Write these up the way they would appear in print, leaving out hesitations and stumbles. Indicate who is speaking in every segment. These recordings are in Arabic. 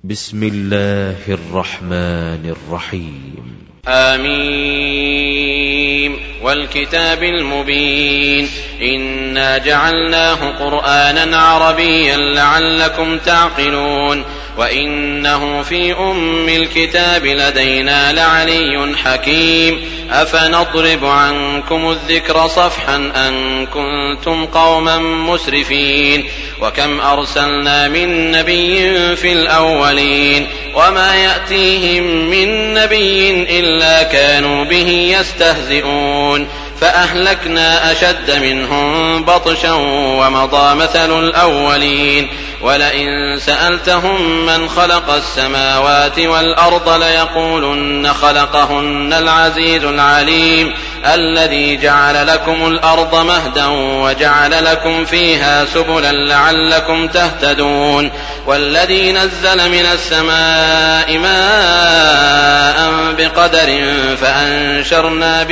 Speaker 1: بسم الله الرحمن الرحيم.
Speaker 2: آمين. والكتاب المبين إنا جعلناه قرآنا عربيا لعلكم تعقلون وإنه في أم الكتاب لدينا لعلي حكيم أفنضرب عنكم الذكر صفحا أن كنتم قوما مسرفين وكم أرسلنا من نبي في الأولين وما يأتيهم من نبي إلا كانوا به يستهزئون فأهلكنا أشد منهم بطشا ومضى مثل الأولين ولئن سألتهم من خلق السماوات والأرض ليقولن خلقهن العزيز العليم الذي جعل لكم الأرض مهدا وجعل لكم فيها سبلا لعلكم تهتدون والذي نزل من السماء ماء بقدر فأنشرنا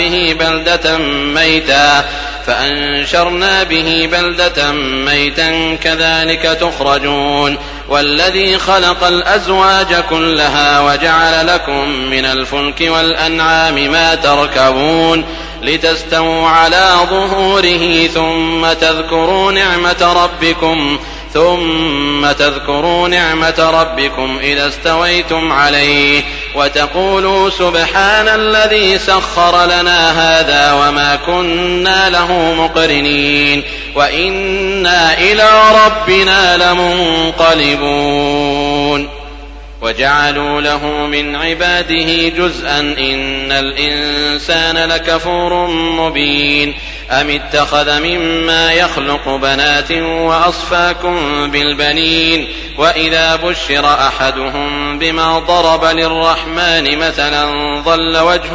Speaker 2: به بلدة ميتا كذلك تخرجون والذي خلق الأزواج كلها وجعل لكم من الفلك والأنعام ما تركبون لتستووا على ظهوره ثم تذكروا نعمة ربكم إذا استويتم عليه وتقولوا سبحان الذي سخر لنا هذا وما كنا له مقرنين وإنا إلى ربنا لمنقلبون وجعلوا له من عباده جزءا إن الإنسان لكفور مبين أم اتخذ مما يخلق بنات وأصفاكم بالبنين وإذا بشر أحدهم بما ضرب للرحمن مثلا ظل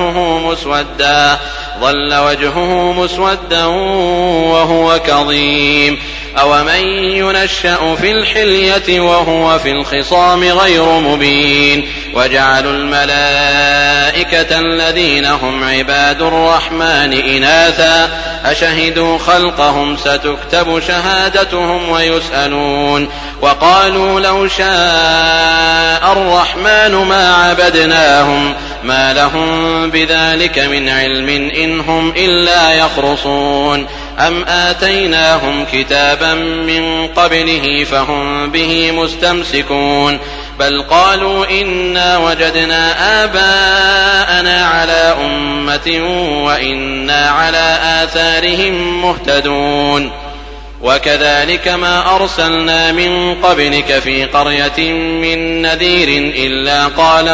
Speaker 2: وجهه مسودا وهو كظيم أومن ينشأ في الحلية وهو في الخصام غير مبين وجعلوا الملائكة الذين هم عباد الرحمن إناثا أشهدوا خلقهم ستكتب شهادتهم ويسألون وقالوا لو شاء الرحمن ما عبدناهم ما لهم بذلك من علم إن هم إلا يخرصون أم آتيناهم كتابا من قبله فهم به مستمسكون بل قالوا إنا وجدنا آباءنا على أمة وإنا على آثارهم مهتدون وكذلك ما أرسلنا من قبلك في قرية من نذير إلا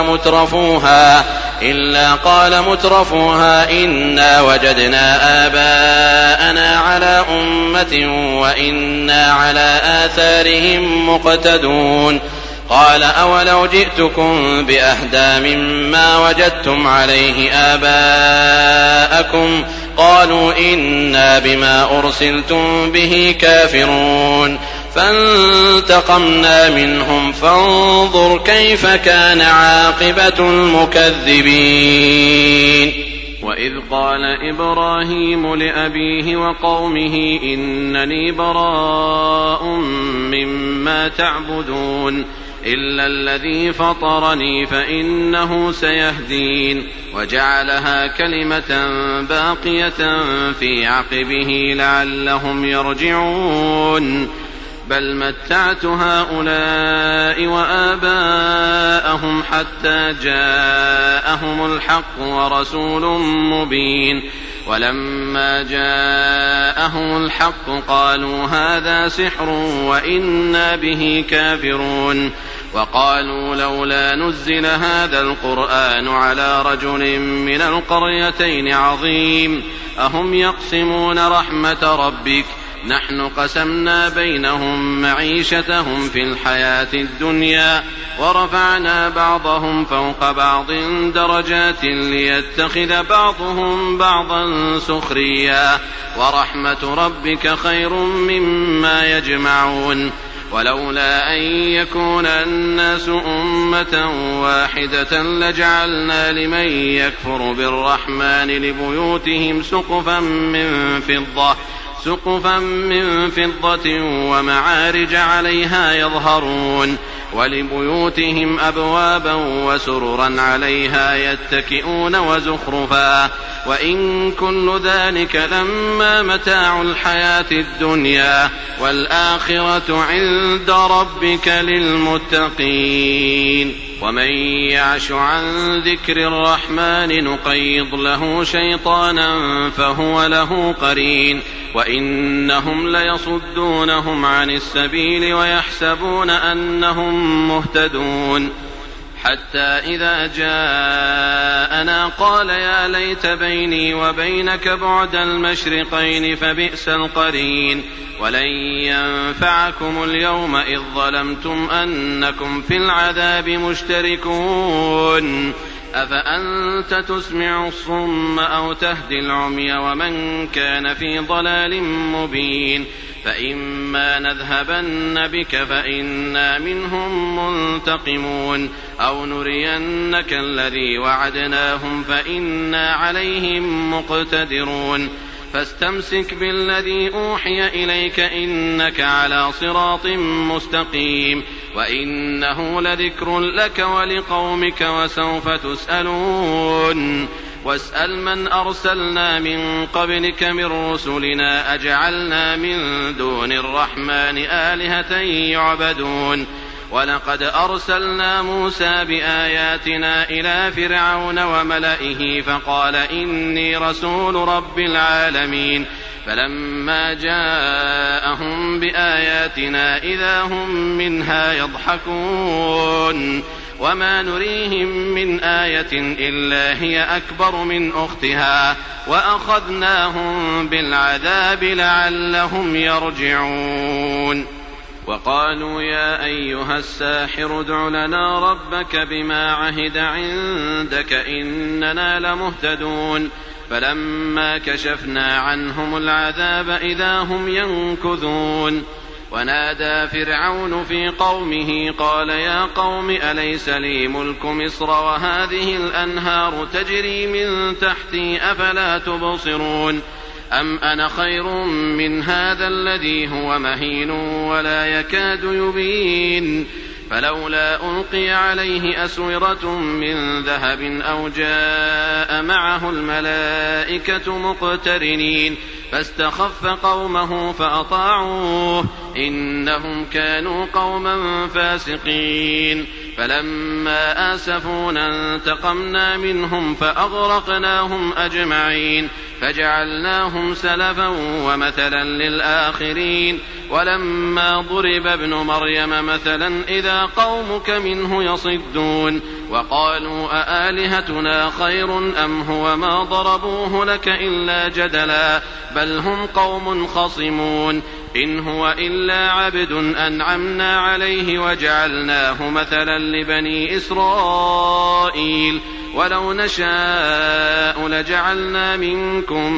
Speaker 2: قال مترفوها إنا وجدنا آباءنا على أمة وإنا على آثارهم مقتدون قال أولو جئتكم بأهدى مما وجدتم عليه آباءكم قالوا إنا بما أرسلتم به كافرون فانتقمنا منهم فانظر كيف كان عاقبة المكذبين وإذ قال إبراهيم لأبيه وقومه إنني براء مما تعبدون إلا الذي فطرني فإنه سيهدين وجعلها كلمة باقية في عقبه لعلهم يرجعون بل متعت هؤلاء وآباءهم حتى جاءهم الحق ورسول مبين ولما جاءهم الحق قالوا هذا سحر وإنا به كافرون وقالوا لولا نزل هذا القرآن على رجل من القريتين عظيم أهم يقسمون رحمة ربك نحن قسمنا بينهم معيشتهم في الحياة الدنيا ورفعنا بعضهم فوق بعض درجات ليتخذ بعضهم بعضا سخريا ورحمة ربك خير مما يجمعون ولولا أن يكون الناس أمة واحدة لجعلنا لمن يكفر بالرحمن لبيوتهم سقفا من فضة ومعارج عليها يظهرون ولبيوتهم أبوابا وسررا عليها يتكئون وزخرفا وإن كل ذلك لما متاع الحياة الدنيا والآخرة عند ربك للمتقين ومن يعش عن ذكر الرحمن نقيض له شيطانا فهو له قرين وإنهم ليصدونهم عن السبيل ويحسبون أنهم مهتدون حتى إذا جاءنا قال يا ليت بيني وبينك بعد المشرقين فبئس القرين ولن ينفعكم اليوم إذ ظلمتم أنكم في العذاب مشتركون أفأنت تسمع الصم أو تهدي العمي ومن كان في ضلال مبين فإما نذهبن بك فإنا منهم منتقمون أو نرينك الذي وعدناهم فإنا عليهم مقتدرون فاستمسك بالذي أوحي إليك إنك على صراط مستقيم وإنه لذكر لك ولقومك وسوف تسألون واسأل من أرسلنا من قبلك من رسلنا أجعلنا من دون الرحمن آلهة يعبدون ولقد أرسلنا موسى بآياتنا إلى فرعون وملئه فقال إني رسول رب العالمين فلما جاءهم بآياتنا إذا هم منها يضحكون وما نريهم من آية إلا هي أكبر من أختها وأخذناهم بالعذاب لعلهم يرجعون وقالوا يا أيها الساحر ادع لنا ربك بما عهد عندك إننا لمهتدون فلما كشفنا عنهم العذاب إذا هم ينكثون ونادى فرعون في قومه قال يا قوم أليس لي ملك مصر وهذه الأنهار تجري من تحتي أفلا تبصرون أم أنا خير من هذا الذي هو مهين ولا يكاد يبين فلولا ألقي عليه أسورة من ذهب أو جاء معه الملائكة مقترنين فاستخف قومه فأطاعوه إنهم كانوا قوما فاسقين فلما آسفونا انتقمنا منهم فأغرقناهم أجمعين فجعلناهم سلفا ومثلا للآخرين ولما ضرب ابن مريم مثلا إذا قومك منه يصدون وقالوا أآلهتنا خير أم هو ما ضربوه لك إلا جدلا بل هم قوم خصمون إن هو إلا عبد أنعمنا عليه وجعلناه مثلا لبني إسرائيل ولو نشاء لجعلنا منكم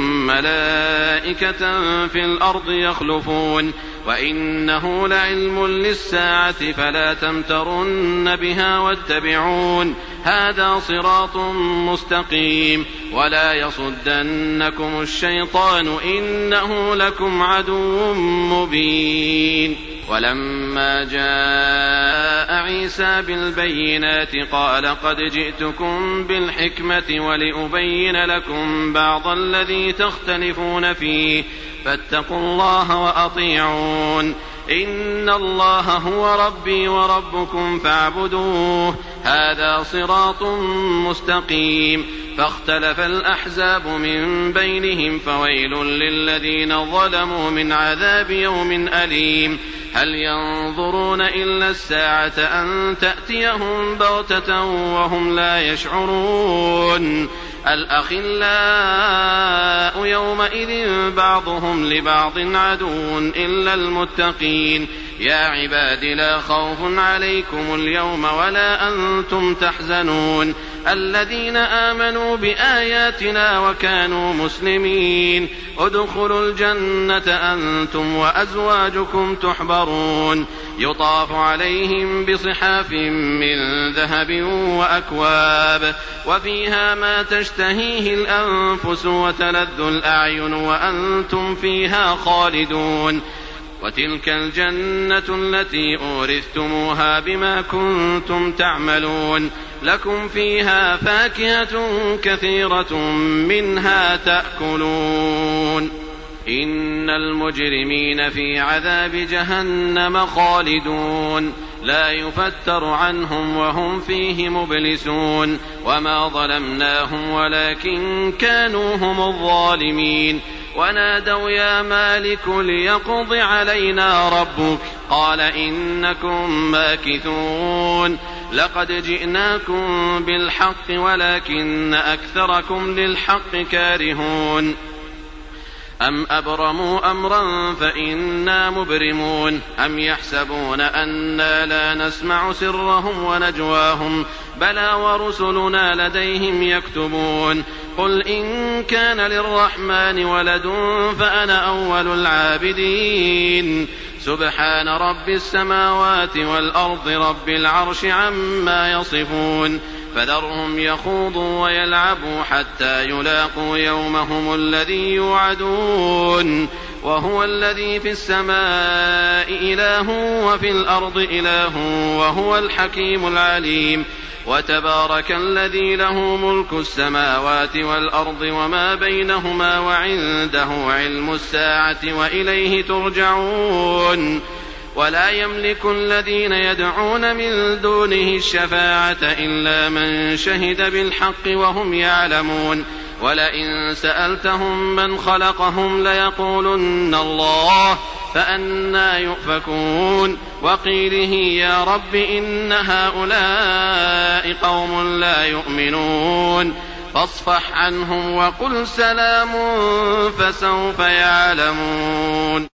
Speaker 2: ملائكة في الأرض يخلفون وإنه لعلم للساعة فلا تمترن بها واتبعون هذا صراط مستقيم ولا يصدنكم الشيطان إنه لكم عدو مبين ولما جاء عيسى بالبينات قال قد جئتكم بالحكمة ولأبين لكم بعض الذي تختلفون فيه فاتقوا الله وأطيعون إن الله هو ربي وربكم فاعبدوه هذا صراط مستقيم فاختلف الأحزاب من بينهم فويل للذين ظلموا من عذاب يوم أليم هل ينظرون إلا الساعة أن تأتيهم بغتة وهم لا يشعرون الأخلاء يومئذ بعضهم لبعض عدو إلا المتقين يا عباد لا خوف عليكم اليوم ولا أنتم تحزنون الذين آمنوا بآياتنا وكانوا مسلمين ادخلوا الجنة أنتم وأزواجكم تحبرون يطاف عليهم بصحاف من ذهب وأكواب وفيها ما تشتهيه الأنفس وتلذ الأعين وأنتم فيها خالدون وتلك الجنة التي أورثتموها بما كنتم تعملون لكم فيها فاكهة كثيرة منها تأكلون إن المجرمين في عذاب جهنم خالدون لا يفتر عنهم وهم فيه مبلسون وما ظلمناهم ولكن كانوا هم الظالمين ونادوا يا مالك ليقض علينا ربك قال إنكم ماكثون لقد جئناكم بالحق ولكن أكثركم للحق كارهون أم أبرموا أمرا فإنا مبرمون أم يحسبون أنا لا نسمع سرهم ونجواهم بلى ورسلنا لديهم يكتبون قل إن كان للرحمن ولد فأنا أول العابدين سبحان رب السماوات والأرض رب العرش عما يصفون فذرهم يخوضوا ويلعبوا حتى يلاقوا يومهم الذي يوعدون وهو الذي في السماء إله وفي الأرض إله وهو الحكيم العليم وتبارك الذي له ملك السماوات والأرض وما بينهما وعنده علم الساعة وإليه ترجعون ولا يملك الذين يدعون من دونه الشفاعة إلا من شهد بالحق وهم يعلمون ولئن سألتهم من خلقهم ليقولن الله فأنى يؤفكون وقيله يا رب إن هؤلاء قوم لا يؤمنون فاصفح عنهم وقل سلام فسوف يعلمون.